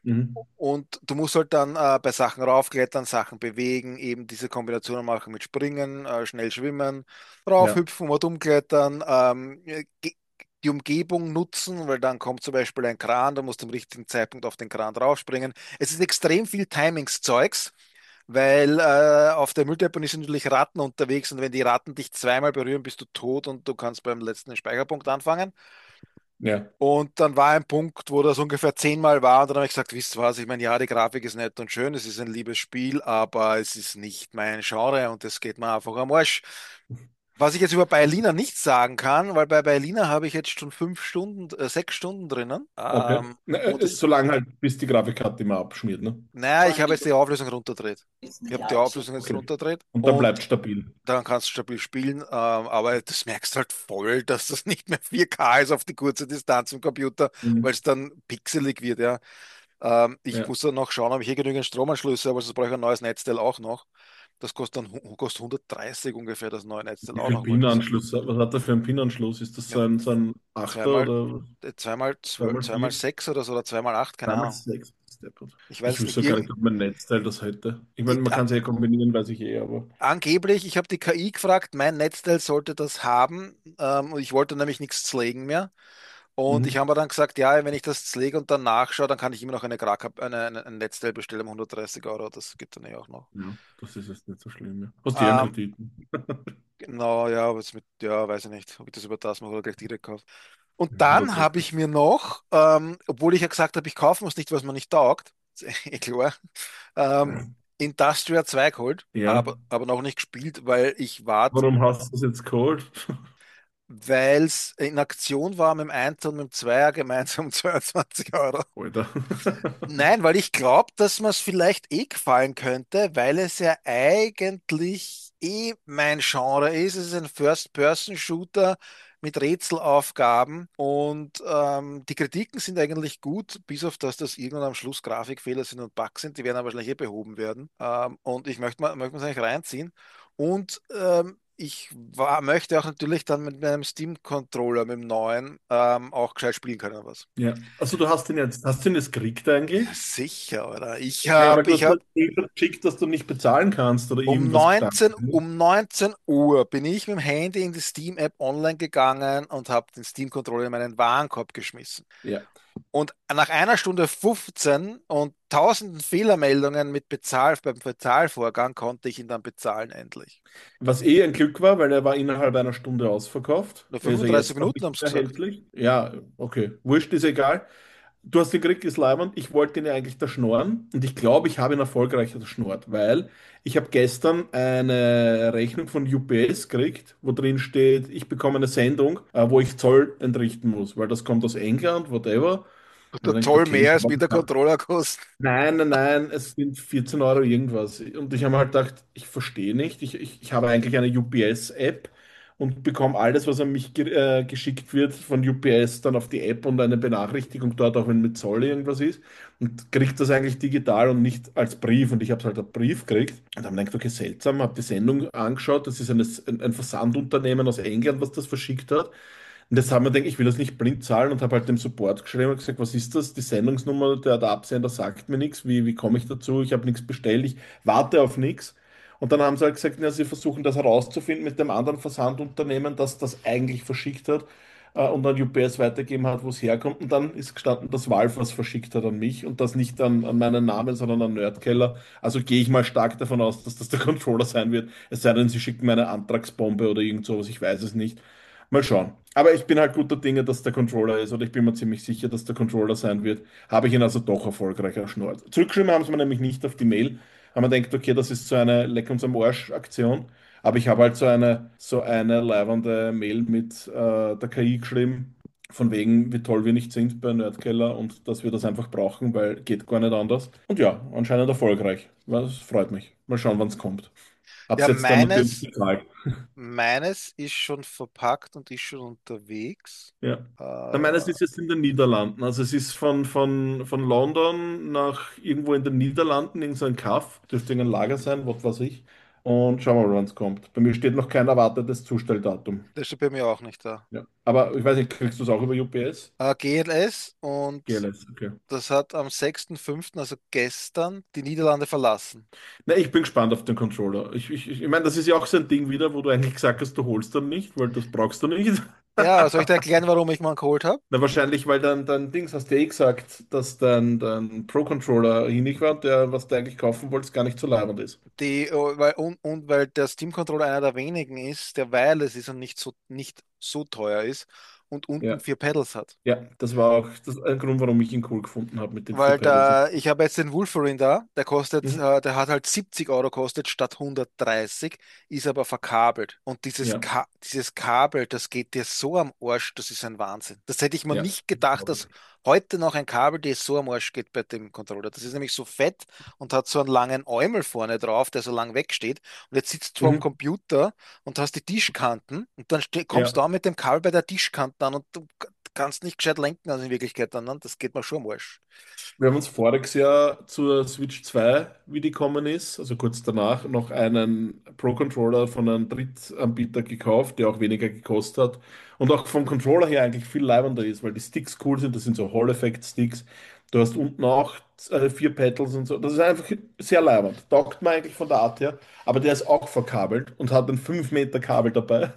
Mhm. Und du musst halt dann äh, bei Sachen raufklettern, Sachen bewegen, eben diese Kombinationen machen mit Springen, äh, schnell schwimmen, Ja, raufhüpfen und umklettern, ähm, ge- die Umgebung nutzen, weil dann kommt zum Beispiel ein Kran, da musst du im richtigen Zeitpunkt auf den Kran draufspringen. Es ist extrem viel Timingszeugs, weil äh, auf der Mülldeponie sind natürlich Ratten unterwegs und wenn die Ratten dich zweimal berühren, bist du tot und du kannst beim letzten Speicherpunkt anfangen. ja, Und dann war ein Punkt, wo das ungefähr zehnmal war und dann habe ich gesagt, wisst ihr was, ich meine, ja, die Grafik ist nett und schön, es ist ein liebes Spiel, aber es ist nicht mein Genre und es geht mir einfach am Arsch. Was ich jetzt über Berliner nicht sagen kann, weil bei Berliner habe ich jetzt schon fünf Stunden, äh, sechs Stunden drinnen. okay. Ähm, Na, und äh, äh, es, solange halt, bis die Grafikkarte immer abschmiert, ne? naja, ich habe jetzt die Auflösung runterdreht. Ist Ich habe nicht die allzu. Auflösung jetzt Okay. runterdreht Und dann und bleibt stabil. dann kannst du stabil spielen, ähm, aber das merkst du halt voll, dass das nicht mehr vier K ist auf die kurze Distanz im Computer, weil Mhm. es dann pixelig wird, ja. Ähm, ich Ja. muss dann noch schauen, ob ich hier genügend Stromanschlüsse habe, also brauche ich ein neues Netzteil auch noch. Das kostet dann hu- kostet hundertdreißig ungefähr, das neue Netzteil Wie auch viel noch, weil das, PIN-Anschluss? Was hat er für einen PIN-Anschluss? Ist das ja, so ein, so ein Achter zweimal, oder äh, zweimal, zwölf, zweimal zweimal vier? sechs oder so, oder zweimal acht, keine Zweimal Ahnung. sechs. Deppert. Ich weiß Ich es nicht. wüsste gar Irgend, nicht, ob mein Netzteil das hätte. Ich meine, i- man a- kann es ja kombinieren, weiß ich eh, aber. angeblich, ich habe die K I gefragt, mein Netzteil sollte das haben, ähm, und ich wollte nämlich nichts zlegen mehr. Und ich Mhm. habe mir dann gesagt, ja, wenn ich das zlege und dann nachschaue, dann kann ich immer noch eine, Graka- eine, eine, ein Netzteil bestellen um hundertdreißig Euro. Das geht dann eh auch noch. Ja, das ist jetzt nicht so schlimm. Ja. Hast du eh einen Ähm, Kredit? genau, ja, aber jetzt mit, ja, weiß ich nicht, ob ich das über das mache oder gleich direkt kaufe. Und Oder dann habe doppelt. ich mir noch, ähm, obwohl ich ja gesagt habe, ich kaufe es nicht, was mir nicht taugt, ist eh klar, ähm, Industria zwei geholt, Ja. aber, aber noch nicht gespielt, weil ich warte, Warum hast du es jetzt geholt? weil es in Aktion war mit dem Einser und mit dem Zweier gemeinsam um zweiundzwanzig Euro. Alter. Nein, weil ich glaube, dass mir es vielleicht eh gefallen könnte, weil es ja eigentlich eh mein Genre ist. Es ist ein First-Person-Shooter mit Rätselaufgaben und ähm, die Kritiken sind eigentlich gut, bis auf das, dass irgendwann am Schluss Grafikfehler sind und Bugs sind. Die werden aber wahrscheinlich eh behoben werden. Ähm, und ich möchte mal, möchte mir es eigentlich reinziehen. Und ähm, ich war, möchte auch natürlich dann mit meinem Steam-Controller, mit dem neuen, ähm, auch gescheit spielen können, was. Ja. Also du hast den jetzt, hast du den jetzt gekriegt Ja, eigentlich? sicher, oder? Ich Ja, weil habe, du ich hast mir habe ein E-Mail geschickt, dass du nicht bezahlen kannst oder um irgendwas neunzehn, gestanden. um neunzehn Uhr bin ich mit dem Handy in die Steam-App online gegangen und habe den Steam-Controller in meinen Warenkorb geschmissen. Ja. Und nach einer Stunde fünfzehn und tausenden Fehlermeldungen mit Bezahl, beim Bezahlvorgang konnte ich ihn dann bezahlen endlich. Was eh ein Glück war, weil er war innerhalb einer Stunde ausverkauft. Nur Er ist ja fünfunddreißig jetzt noch Minuten nicht haben sie mehr gesagt. erhältlich. Ja, okay. Wurscht, ist egal. Du hast den Krieg ist leibend. Ich wollte ihn ja eigentlich da schnorren und ich glaube, ich habe ihn erfolgreich erschnort, weil ich habe gestern eine Rechnung von U P S gekriegt, wo drin steht, ich bekomme eine Sendung, äh, wo ich Zoll entrichten muss, weil das kommt aus England, whatever. Und Und der dann denke ich, Zoll okay, ich mehr als habe mit der Controller kostet. nein, nein, nein, es sind vierzehn Euro irgendwas. Und ich habe mir halt gedacht, ich verstehe nicht. Ich, ich, ich habe eigentlich eine U P S-App und bekomme alles, was an mich ge äh, geschickt wird, von U P S dann auf die App und eine Benachrichtigung dort, auch wenn mit Zoll irgendwas ist. Und kriege das eigentlich digital und nicht als Brief. Und ich habe es halt als Brief gekriegt. Und dann denkt, okay, seltsam, habe die Sendung angeschaut. Das ist eine, ein, ein Versandunternehmen aus England, was das verschickt hat. Und jetzt haben wir gedacht, ich will das nicht blind zahlen und habe halt dem Support geschrieben und gesagt, was ist das? Die Sendungsnummer, der, der Absender sagt mir nichts. Wie, wie komme ich dazu? Ich habe nichts bestellt, ich warte auf nichts. Und dann haben sie halt gesagt, ja, sie versuchen das herauszufinden mit dem anderen Versandunternehmen, das das eigentlich verschickt hat äh, und an U P S weitergegeben hat, wo es herkommt. Und dann ist gestanden, dass Valve was verschickt hat an mich und das nicht an, an meinen Namen, sondern an Nerdkeller. Also gehe ich mal stark davon aus, dass das der Controller sein wird. Es sei denn, sie schicken mir eine Antragsbombe oder irgend sowas, ich weiß es nicht. Mal schauen. Aber ich bin halt guter Dinge, dass der Controller ist, oder ich bin mir ziemlich sicher, dass der Controller sein wird. Habe ich ihn also doch erfolgreich erschnort. Zurückgeschrieben haben sie mir nämlich nicht auf die Mail. Aber man denkt, okay, das ist so eine Leck uns am Arsch-Aktion. Aber ich habe halt so eine, so eine leibende Mail mit äh, der K I geschrieben, von wegen, wie toll wir nicht sind bei Nerdkeller und dass wir das einfach brauchen, weil geht gar nicht anders. Und ja, anscheinend erfolgreich. Das freut mich. Mal schauen, wann es kommt. Hab's Ja, jetzt dann natürlich meines, bezahlt. meines ist schon verpackt und ist schon unterwegs. Ja. Ich meine, es Äh, ist jetzt in den Niederlanden. Also es ist von, von, von London nach irgendwo in den Niederlanden, in so ein Kaff, dürfte irgendein Lager sein, was weiß ich. Und schauen wir mal, wann es kommt. Bei mir steht noch kein erwartetes Zustelldatum. Das steht bei mir auch nicht da. Ja. Aber ich weiß nicht, kriegst du es auch über U P S? Äh, G L S und G L S, okay. das hat am sechsten fünften, also gestern, die Niederlande verlassen. Na, ich bin gespannt auf den Controller. Ich, ich, ich meine, das ist ja auch so ein Ding wieder, wo du eigentlich gesagt hast, du holst dann nicht, weil das brauchst du nicht. Ja, soll ich dir erklären, warum ich mal geholt habe? Na, wahrscheinlich, weil dann dein Dings, hast du ja eh gesagt, dass dein, dein Pro-Controller hinig war, der, was du eigentlich kaufen wolltest, gar nicht so leibend ist. Die, äh, weil, und, und weil der Steam-Controller einer der wenigen ist, der wireless ist und nicht so, nicht so teuer ist und unten Ja, vier Pedals hat. ja, das war auch das ein Grund, warum ich ihn cool gefunden habe mit den vier Weil Pedals. da, ich habe jetzt den Wolverine da, der kostet, Mhm. äh, der hat halt siebzig Euro kostet statt hundertdreißig, ist aber verkabelt. Und dieses, Ja, Ka dieses Kabel, das geht dir so am Arsch, das ist ein Wahnsinn. Das hätte ich mir ja. nicht gedacht, dass heute noch ein Kabel dir so am Arsch geht bei dem Controller. Das ist nämlich so fett und hat so einen langen Äumel vorne drauf, der so lang wegsteht. Und jetzt sitzt du vor dem Mhm. Computer und hast die Tischkanten und dann ste- kommst du Ja. auch mit dem Kabel bei der Tischkante an und du kannst nicht gescheit lenken, also in Wirklichkeit dann, ne? Das geht mir schon am Arsch. Wir haben uns voriges Jahr zur Switch zwei, wie die gekommen ist, also kurz danach, noch einen Pro-Controller von einem Drittanbieter gekauft, der auch weniger gekostet hat und auch vom Controller her eigentlich viel leibender ist, weil die Sticks cool sind, das sind so Hall-Effekt-Sticks. Du hast unten auch äh, vier Pedals und so. Das ist einfach sehr leibend. Taugt mir eigentlich von der Art her, aber der ist auch verkabelt und hat ein fünf Meter Kabel dabei.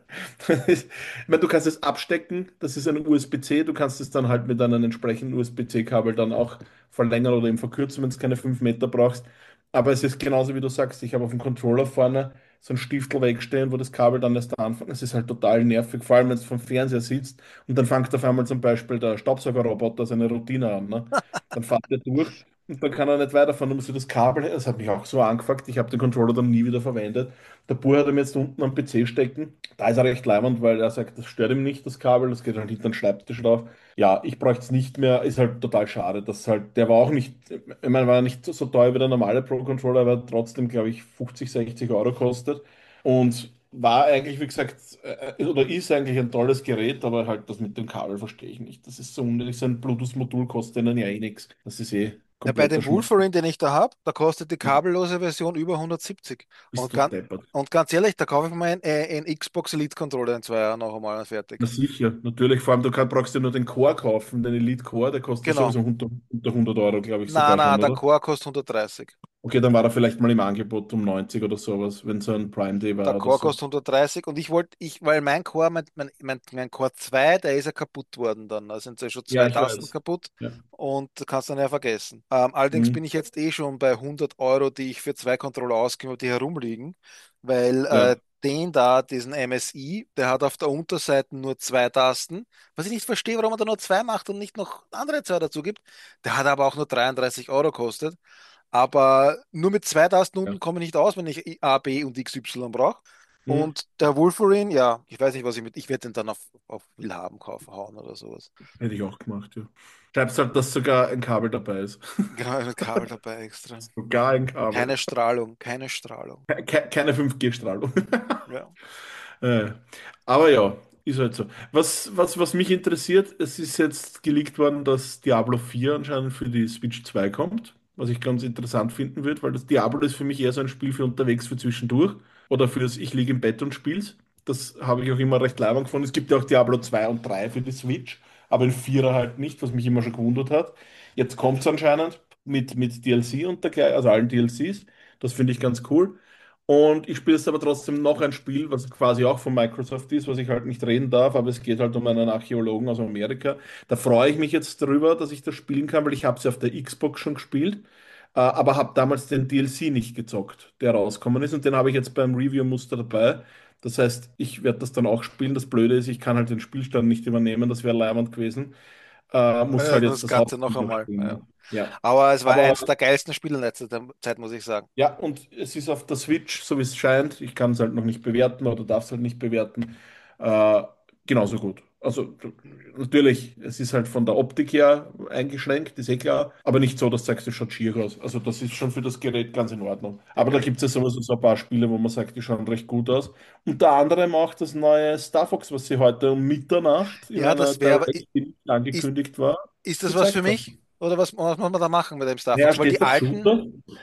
Ich meine, du kannst es abstecken, das ist ein U S B-C, du kannst es dann halt mit einem entsprechenden U S B-C-Kabel dann auch verlängern oder eben verkürzen, wenn du keine fünf Meter brauchst. Aber es ist genauso wie du sagst, ich habe auf dem Controller vorne so ein Stiftel wegstehen, wo das Kabel dann erst anfängt. Es ist halt total nervig, vor allem wenn du vom Fernseher sitzt und dann fängt auf einmal zum Beispiel der Staubsaugerroboter seine Routine an. Ne? Dann fährt er durch und dann kann er nicht weiterfahren. Dann muss ich das Kabel, das hat mich auch so angefuckt, ich habe den Controller dann nie wieder verwendet. Der Bub hat ihm jetzt unten am P C stecken. Da ist er recht leibend, weil er sagt, das stört ihm nicht, das Kabel, das geht halt hinter den Schreibtisch drauf. Ja, ich bräuchte es nicht mehr, ist halt total schade. Das halt, der war auch nicht, ich meine, war nicht so teuer wie der normale Pro-Controller, aber trotzdem, glaube ich, fünfzig, sechzig Euro kostet. Und war eigentlich, wie gesagt, äh, oder ist eigentlich ein tolles Gerät, aber halt das mit dem Kabel verstehe ich nicht. Das ist so unnötig, so ein Bluetooth-Modul kostet ihnen ja eh nichts. Das ist eh Ja, bei kompletter dem Schmutz. Wolverine, den ich da habe, da kostet die kabellose Version über hundertsiebzig. Und Bist du ganz, deppert. und ganz ehrlich, da kaufe ich mir einen, äh, einen Xbox Elite Controller in zwei Jahren noch einmal und Na fertig. sicher, natürlich. Vor allem, du kann, brauchst ja nur den Core kaufen, den Elite Core, der kostet ja Genau. sowieso unter, unter hundert Euro, glaube ich, Na, sogar na, schon, der oder? Core kostet hundertdreißig. Okay, dann war er vielleicht mal im Angebot um neunzig oder sowas, wenn so ein Prime Day Der war oder Core so. kostet hundertdreißig und ich wollte, ich, weil mein Core, mein, mein, mein, mein Core zwei, der ist ja kaputt worden dann. Da sind ja schon Ja, zwei ich Tasten weiß. kaputt Ja. und du kannst dann ja vergessen. Ähm, allerdings bin Mhm. ich jetzt eh schon bei hundert Euro, die ich für zwei Controller ausgebe, die herumliegen, weil äh, Ja. den da, diesen M S I, der hat auf der Unterseite nur zwei Tasten. Was ich nicht verstehe, warum er da nur zwei macht und nicht noch andere zwei dazu gibt. Der hat aber auch nur dreiunddreißig Euro gekostet. Aber nur mit zwei Tasten Ja. unten komme ich nicht aus, wenn ich A, B und X Y brauche. Mhm. Und der Wolverine, ja, ich weiß nicht, was ich mit, ich werde den dann auf, auf Willhaben kaufen, hauen oder sowas. Hätte ich auch gemacht, ja. Schreibst halt, dass sogar ein Kabel dabei ist. Genau, mit Kabel dabei extra. Sogar ein Kabel. Keine Strahlung, keine Strahlung. Ke keine fünf G-Strahlung. Ja. Äh, aber ja, ist halt so. Was, was, was mich interessiert, es ist jetzt geleakt worden, dass Diablo vier anscheinend für die Switch zwei kommt, was ich ganz interessant finden würde, weil das Diablo ist für mich eher so ein Spiel für unterwegs, für zwischendurch oder fürs Ich liege im Bett und spiel's. Das habe ich auch immer recht leibend gefunden. Es gibt ja auch Diablo zwei und drei für die Switch, aber in vierer halt nicht, was mich immer schon gewundert hat. Jetzt kommt es anscheinend mit, mit D L C und dergleichen, also allen D L Cs. Das finde ich ganz cool. Und ich spiele jetzt aber trotzdem noch ein Spiel, was quasi auch von Microsoft ist, was ich halt nicht reden darf, aber es geht halt um einen Archäologen aus Amerika. Da freue ich mich jetzt darüber, dass ich das spielen kann, weil ich habe es ja auf der Xbox schon gespielt, äh, aber habe damals den D L C nicht gezockt, der rausgekommen ist und den habe ich jetzt beim Review-Muster dabei. Das heißt, ich werde das dann auch spielen. Das Blöde ist, ich kann halt den Spielstand nicht übernehmen, das wäre leibend gewesen. Äh, muss Äh, halt Das jetzt das Ganze noch Hauptspiel noch einmal. spielen. Ja. Ne? Ja. Aber es war Aber eins der geilsten Spiele in letzter Zeit, muss ich sagen. ja, und es ist auf der Switch, so wie es scheint. Ich kann es halt noch nicht bewerten oder darf es halt nicht bewerten. Äh, genauso gut. Also du- natürlich, es ist halt von der Optik her eingeschränkt, ist eh klar, aber nicht so, dass du sagst, das schaut schier aus. Also das ist schon für das Gerät ganz in Ordnung. Ja, Aber da geil. gibt es ja sowieso so ein paar Spiele, wo man sagt, die schauen recht gut aus. Unter anderem auch das neue Star Fox, was sie heute um Mitternacht in Ja, einer das wäre, Direct, die nicht ist, angekündigt war, ist das was für gezeigt haben. mich? Oder was, was muss man da machen mit dem Star Ja, Fox? Weil die steht auf alten, Shooter.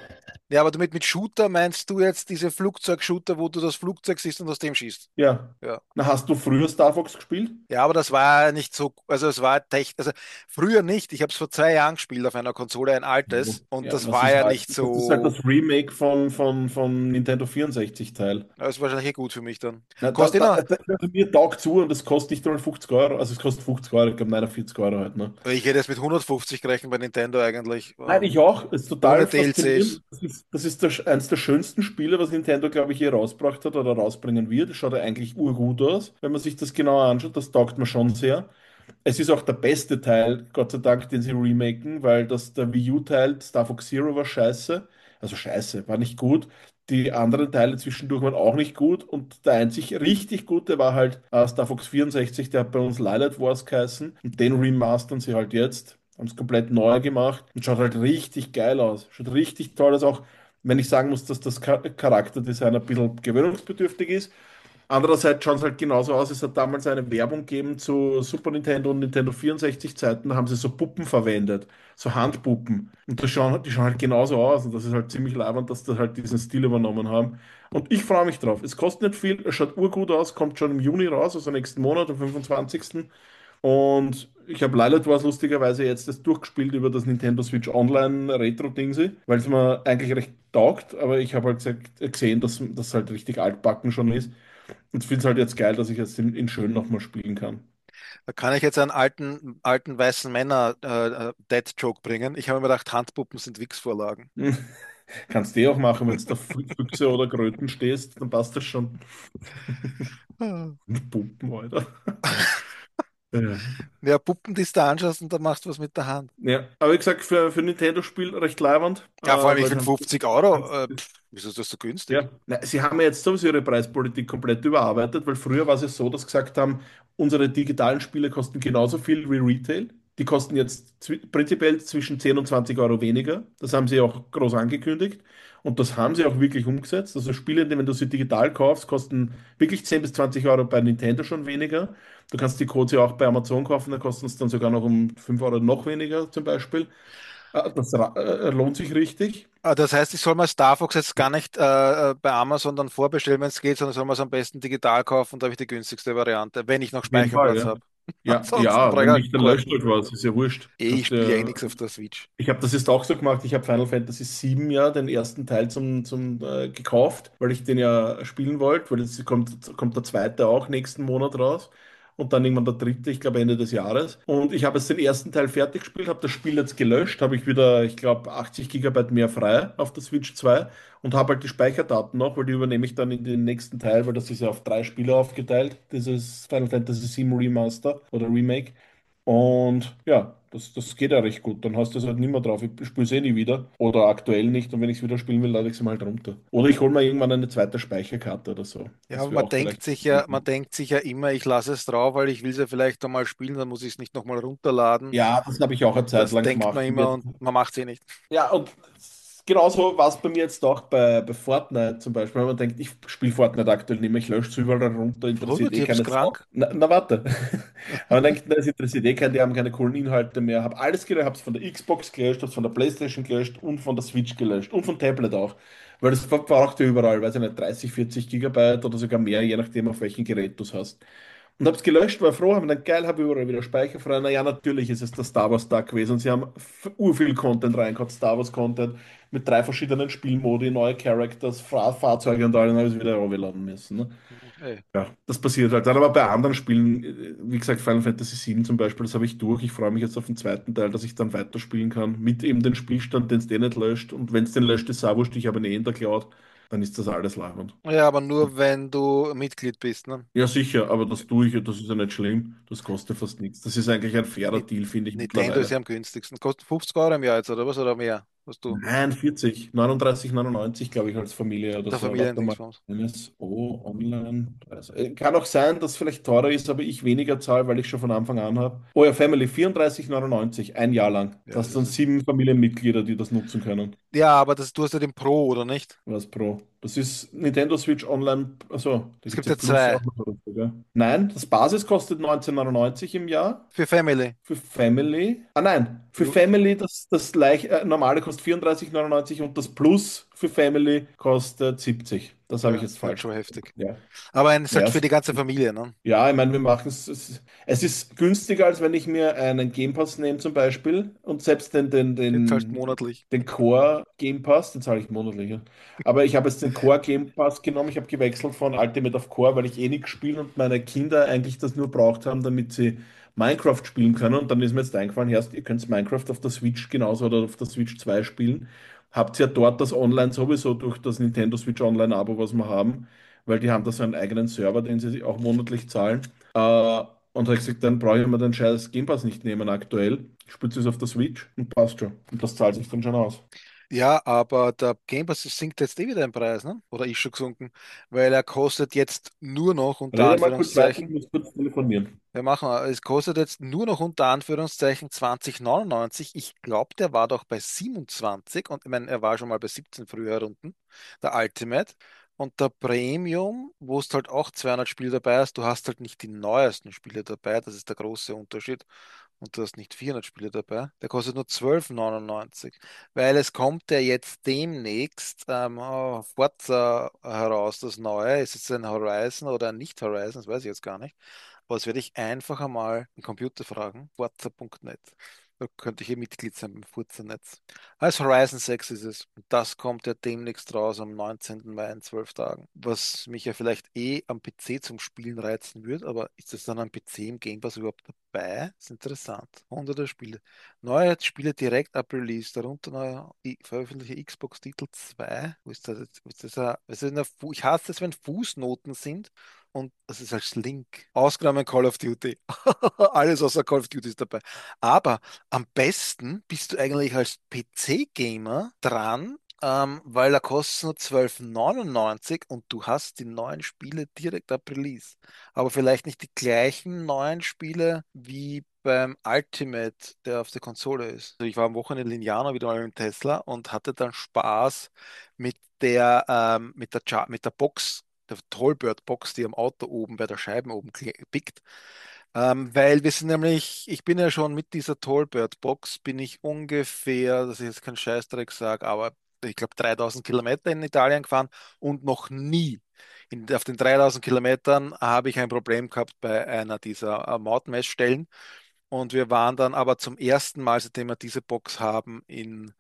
Ja, aber damit mit Shooter meinst du jetzt diese Flugzeugshooter, wo du das Flugzeug siehst und aus dem schießt? Ja. Ja. Na, hast du früher Star Fox gespielt? Ja, aber das war nicht so, also es war echt, also früher nicht. Ich habe es vor zwei Jahren gespielt auf einer Konsole, ein altes, und Ja, das das war ist ja halt, nicht das ist halt so, das Remake von, von, von Nintendo vierundsechzig Teil. das ist wahrscheinlich eh gut für mich dann. Na, da, Kostet da, immer, da, also mir taugt zu und es kostet nicht einmal fünfzig Euro. Also es kostet fünfzig Euro, ich glaube neunundvierzig Euro halt, ne? ich hätte jetzt mit hundertfünfzig gerechnet bei Nintendo eigentlich, Nein, ähm, ich auch. Es ist total ohne D L Cs. faszinierend. Das ist, das ist das, eines der schönsten Spiele, was Nintendo, glaube ich, je rausgebracht hat oder rausbringen wird. Es schaut ja eigentlich urgut aus, wenn man sich das genauer anschaut. Das taugt mir schon sehr. Es ist auch der beste Teil, Gott sei Dank, den sie remaken, weil das der Wii U-Teil Star Fox Zero war scheiße. Also scheiße, war nicht gut. Die anderen Teile zwischendurch waren auch nicht gut. Und der einzig richtig gute war halt äh, Star Fox vierundsechzig, der hat bei uns Lilac Wars geheißen. Und den remastern sie halt jetzt. Haben es komplett neu gemacht und schaut halt richtig geil aus. Schaut richtig toll aus, auch wenn ich sagen muss, dass das Char- Charakterdesign ein bisschen gewöhnungsbedürftig ist. Andererseits schauen sie halt genauso aus. Es hat damals eine Werbung gegeben zu Super Nintendo und Nintendo vierundsechzig Zeiten, da haben sie so Puppen verwendet, so Handpuppen. Und das schauen, die schauen halt genauso aus. Und das ist halt ziemlich leibend, dass sie halt diesen Stil übernommen haben. Und ich freue mich drauf. Es kostet nicht viel, es schaut urgut aus, kommt schon im Juni raus, also nächsten Monat, am fünfundzwanzigsten. Und ich habe Lilith Wars lustigerweise jetzt das durchgespielt über das Nintendo Switch Online Retro-Dingsy, weil es mir eigentlich recht taugt, aber ich habe halt gesagt, gesehen, dass das halt richtig altbacken schon ist. Und finde es halt jetzt geil, dass ich jetzt in, in Schön nochmal spielen kann. Da kann ich jetzt einen alten, alten weißen Männer äh, äh, Dad-Joke bringen. Ich habe mir gedacht, Handpuppen sind Wix-Vorlagen. Kannst du eh auch machen, wenn du da Fü- Füchse oder Kröten stehst, dann passt das schon. Puppen, Alter. Ja. Ja, Puppen, die du anschaust und da machst du was mit der Hand. Ja, aber wie gesagt, für, für Nintendo-Spiel recht leibend, äh, Ja, vor allem, ich weil finde sie haben, fünfzig Euro, äh, pff, wieso ist das so günstig? ja, na, sie haben ja jetzt sowieso ihre Preispolitik komplett überarbeitet, weil früher war es ja so, dass sie gesagt haben, unsere digitalen Spiele kosten genauso viel wie Retail. Die kosten jetzt zwi- prinzipiell zwischen zehn und zwanzig Euro weniger. Das haben sie auch groß angekündigt. Und das haben sie auch wirklich umgesetzt. Also Spiele, die, wenn du sie digital kaufst, kosten wirklich zehn bis zwanzig Euro bei Nintendo schon weniger. Du kannst die Codes ja auch bei Amazon kaufen, da kosten es dann sogar noch um fünf Euro noch weniger zum Beispiel. Äh, Das ra- äh, lohnt sich richtig. Ah, das heißt, ich soll mir Star Fox jetzt gar nicht äh, äh, bei Amazon dann vorbestellen, wenn es geht, sondern soll man es am besten digital kaufen, da habe ich die günstigste Variante, wenn ich noch Auf jeden Fall, Speicherplatz ja. habe. Ja, Ansonsten ja, brauche wenn ich nicht, dann gar. löscht halt was, ist ja wurscht. Eh, ich Kannst spiele ja eh ja, nichts auf der Switch. ich habe das jetzt auch so gemacht, ich habe Final Fantasy sieben ja, den ersten Teil zum, zum äh, gekauft, weil ich den ja spielen wollte, weil jetzt kommt, kommt der zweite auch nächsten Monat raus und dann irgendwann der dritte, ich glaube Ende des Jahres. Und ich habe jetzt den ersten Teil fertig gespielt, habe das Spiel jetzt gelöscht, habe ich wieder, ich glaube, achtzig Gigabyte mehr frei auf der Switch zwei und habe halt die Speicherdaten noch, weil die übernehme ich dann in den nächsten Teil, weil das ist ja auf drei Spiele aufgeteilt, dieses Final Fantasy sieben Remaster oder Remake. Und ja, das, das geht ja recht gut. Dann hast du es halt nicht mehr drauf. Ich spiele es eh nie wieder. Oder aktuell nicht. Und wenn ich es wieder spielen will, lade ich es mal halt runter. Oder ich hole mir irgendwann eine zweite Speicherkarte oder so. Ja, aber Das wäre man auch vielleicht. denkt sich ja, man denkt sich ja immer, ich lasse es drauf, weil ich will es ja vielleicht einmal spielen, dann muss ich es nicht nochmal runterladen. Ja, das habe ich auch eine Zeit Das lang denkt man gemacht. Und immer jetzt, und man macht es eh nicht. ja, und genauso war es bei mir jetzt auch bei, bei Fortnite zum Beispiel. Wenn man denkt, ich spiele Fortnite aktuell nicht mehr, ich lösche es überall runter, interessiert Robert, eh ich hab's keine Sau. krank. Na, na warte. Aber man denkt, na, es interessiert eh keinen, die haben keine coolen Inhalte mehr. Habe alles gelöscht, habe es von der Xbox gelöscht, habe es von der PlayStation gelöscht und von der Switch gelöscht und von Tablet auch. Weil das verbraucht ja überall, weiß ich nicht, dreißig, vierzig Gigabyte oder sogar mehr, je nachdem, auf welchem Gerät du es hast. Und hab's gelöscht, war froh, haben dann geil, habe überall wieder Speicher frei. Na ja, natürlich ist es der Star Wars Tag gewesen und sie haben f- urviel Content reingehauen, Star Wars Content mit drei verschiedenen Spielmodi, neue Characters, Fahr Fahrzeuge und allem, habe ich wieder runterladen müssen. Ne? Ey. Ja, das passiert halt. Dann aber bei anderen Spielen, äh, wie gesagt, Final Fantasy sieben zum Beispiel, das habe ich durch. Ich freue mich jetzt auf den zweiten Teil, dass ich dann weiterspielen kann, mit eben dem Spielstand, den es eh nicht löscht. Und wenn es den löscht, ist es auch wurscht, ich habe ihn eh in der Cloud, dann ist das alles labernd. Ja, aber nur wenn du Mitglied bist, ne? Ja, sicher, aber das tue ich ja, das ist ja nicht schlimm. Das kostet fast nichts. Das ist eigentlich ein fairer Ni- Deal, finde ich Nintendo ist mittlerweile. ja am günstigsten. Kostet fünfzig Euro im Jahr jetzt, oder was? Oder mehr? Was du? Nein, vierzig, neununddreißig, neunundneunzig, glaube ich, als Familie oder Der so. Warte mal. Familiendingsbums. N S O Online. Also, äh, kann auch sein, dass es vielleicht teurer ist, aber ich weniger zahle, weil ich schon von Anfang an habe. Oh ja, Family, vierunddreißig neunundneunzig, ein Jahr lang. Ja, Das das sind ist. sieben Familienmitglieder, die das nutzen können. Ja, aber das, du hast ja den Pro, oder nicht? Was Pro? Das ist Nintendo Switch Online. Also, da Es gibt gibt es ja ja Plus zwei. auch noch. Oder so, gell? Nein, das Basis kostet neunzehn neunundneunzig im Jahr. Für Family. Für Family. Ah nein, für Lu- Family das, das gleich, äh, normale kostet vierunddreißig neunundneunzig und das Plus für Family kostet siebzig. Das habe ich Ja, jetzt das ist falsch schon gesagt. heftig. Ja. Aber es ist halt Naja, für die ganze Familie, ne? ja, ich meine, wir machen es. Es es ist günstiger, als wenn ich mir einen Game Pass nehme zum Beispiel. Und selbst den, den, Den zahlst den, monatlich. den Core Game Pass, den zahle ich monatlich. Ja. Aber ich habe jetzt den Core Game Pass genommen. Ich habe gewechselt von Ultimate auf Core, weil ich eh nichts spiele und meine Kinder eigentlich das nur braucht haben, damit sie Minecraft spielen können. Und dann ist mir jetzt eingefallen, erst, ihr könnt Minecraft auf der Switch genauso oder auf der Switch zwei spielen. Habt ja dort das Online sowieso durch das Nintendo Switch Online-Abo, was wir haben, weil die haben da so einen eigenen Server, den sie auch monatlich zahlen. Äh, und habe ich gesagt, dann brauche ich mir den scheiß Game Pass nicht nehmen aktuell. Ich spiele es auf der Switch und passt schon. Und das zahlt sich dann schon aus. Ja, aber der Game Pass sinkt jetzt eh wieder im Preis, ne? Oder ist schon gesunken, weil er kostet jetzt nur noch unter Rede mal kurz weiter, ich Anführungszeichen. muss kurz telefonieren. Wir machen, es kostet jetzt nur noch unter Anführungszeichen zwanzig neunundneunzig. Ich glaube, der war doch bei siebenundzwanzig und ich meine, er war schon mal bei siebzehn früher unten, der Ultimate. Und der Premium, wo es halt auch zweihundert Spiele dabei hast, du hast halt nicht die neuesten Spiele dabei, das ist der große Unterschied. Und du hast nicht vierhundert Spiele dabei. Der kostet nur zwölf neunundneunzig, weil es kommt ja jetzt demnächst ähm, oh, Forza heraus, das neue. Ist es ein Horizon oder ein Nicht-Horizon? Das weiß ich jetzt gar nicht. Aber das werde ich einfach einmal den Computer fragen. Forza Punkt net. Da könnte ich hier Mitglied sein beim Forza-Netz. Als Horizon sechs ist es. Und das kommt ja demnächst raus am neunzehnten Mai in zwölf Tagen. Was mich ja vielleicht eh am P C zum Spielen reizen würde, aber ist das dann am P C im Game Pass überhaupt dabei? Das ist interessant. Hunderte Spiele. Neue Spiele direkt ab Release, darunter neue i- veröffentlichte Xbox-Titel zwei. Wo ist das jetzt? Wo ist das? ein- Was ist eine Fu ich hasse es, wenn Fußnoten sind und das ist als Link. Ausgenommen Call of Duty. Alles außer Call of Duty ist dabei. Aber am besten bist du eigentlich als P C-Gamer dran, ähm, weil da kostet nur zwölf neunundneunzig und du hast die neuen Spiele direkt ab Release. Aber vielleicht nicht die gleichen neuen Spiele wie beim Ultimate, der auf der Konsole ist. Also ich war am Wochenende in Lignano wieder mal mit dem Tesla und hatte dann Spaß mit der, ähm, mit der, Cha- mit der Box, der Tollbird-Box, die am Auto oben bei der Scheibe oben kle- pickt. Ähm, weil wir sind nämlich, ich bin ja schon mit dieser Tollbird-Box, bin ich ungefähr, dass ich jetzt keinen Scheißdreck sage, aber ich glaube dreitausend Kilometer in Italien gefahren und noch nie in, auf den dreitausend Kilometern habe ich ein Problem gehabt bei einer dieser äh, Mautmessstellen. Und wir waren dann aber zum ersten Mal, seitdem wir diese Box haben, in,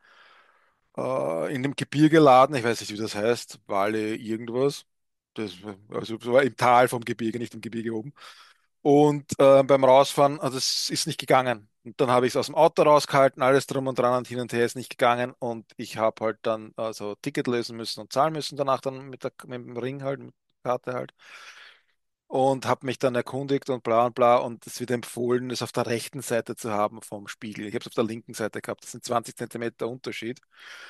äh, in dem Gebirgeladen, ich weiß nicht, wie das heißt, Valle irgendwas. Das, also so im Tal vom Gebirge, nicht im Gebirge oben. Und äh, beim Rausfahren, also es ist nicht gegangen. Und dann habe ich es aus dem Auto rausgehalten, alles drum und dran und hin und her ist nicht gegangen. Und ich habe halt dann also Ticket lösen müssen und zahlen müssen danach dann mit, der, mit dem Ring halt, mit der Karte halt. Und habe mich dann erkundigt und bla und bla. Und es wird empfohlen, es auf der rechten Seite zu haben vom Spiegel. Ich habe es auf der linken Seite gehabt. Das sind zwanzig Zentimeter Unterschied.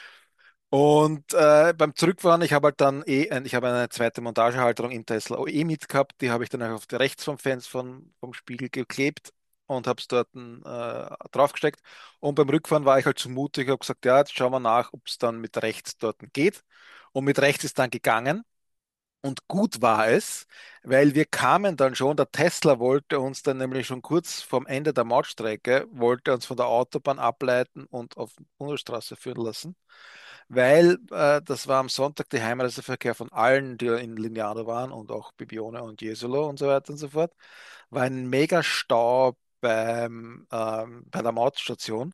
Und äh, beim Zurückfahren, ich habe halt dann eh, ein, ich habe eine zweite Montagehalterung im Tesla eh mitgehabt, die habe ich dann einfach auf die rechts vom Fenster von, vom Spiegel geklebt und habe es dort äh, draufgesteckt. Und beim Rückfahren war ich halt zu mutig, habe gesagt, ja, jetzt schauen wir nach, ob es dann mit rechts dort geht. Und mit rechts ist dann gegangen. Und gut war es, weil wir kamen dann schon, der Tesla wollte uns dann nämlich schon kurz vorm Ende der Mautstrecke, wollte uns von der Autobahn ableiten und auf die Bundesstraße führen lassen, weil äh, das war am Sonntag der Heimreiseverkehr von allen, die in Lignano waren und auch Bibione und Jesolo und so weiter und so fort, war ein Megastau beim, ähm, bei der Mautstation.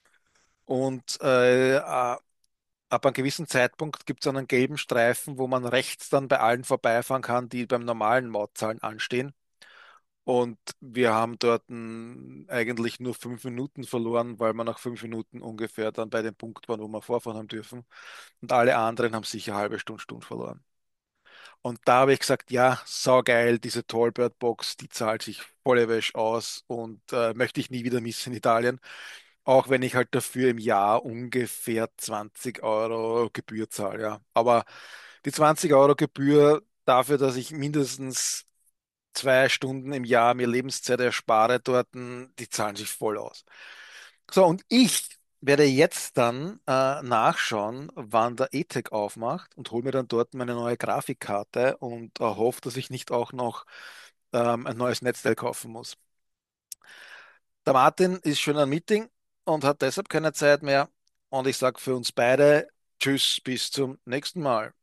Und äh, äh, ab einem gewissen Zeitpunkt gibt es einen gelben Streifen, wo man rechts dann bei allen vorbeifahren kann, die beim normalen Mautzahlen anstehen. Und wir haben dort n- eigentlich nur fünf Minuten verloren, weil wir nach fünf Minuten ungefähr dann bei dem Punkt waren, wo wir vorfahren haben dürfen. Und alle anderen haben sicher eine halbe Stunde, Stunde verloren. Und da habe ich gesagt, ja, saugeil, diese Tollbird-Box, die zahlt sich volle Wäsche aus und äh, möchte ich nie wieder missen in Italien. Auch wenn ich halt dafür im Jahr ungefähr zwanzig Euro Gebühr zahle, ja. Aber die zwanzig Euro Gebühr dafür, dass ich mindestens zwei Stunden im Jahr mir Lebenszeit erspare dort, die zahlen sich voll aus. So, und ich werde jetzt dann äh, nachschauen, wann der E T E C aufmacht und hole mir dann dort meine neue Grafikkarte und äh, hoffe, dass ich nicht auch noch ähm, ein neues Netzteil kaufen muss. Der Martin ist schon am Meeting und hat deshalb keine Zeit mehr. Und ich sage für uns beide, Tschüss, bis zum nächsten Mal.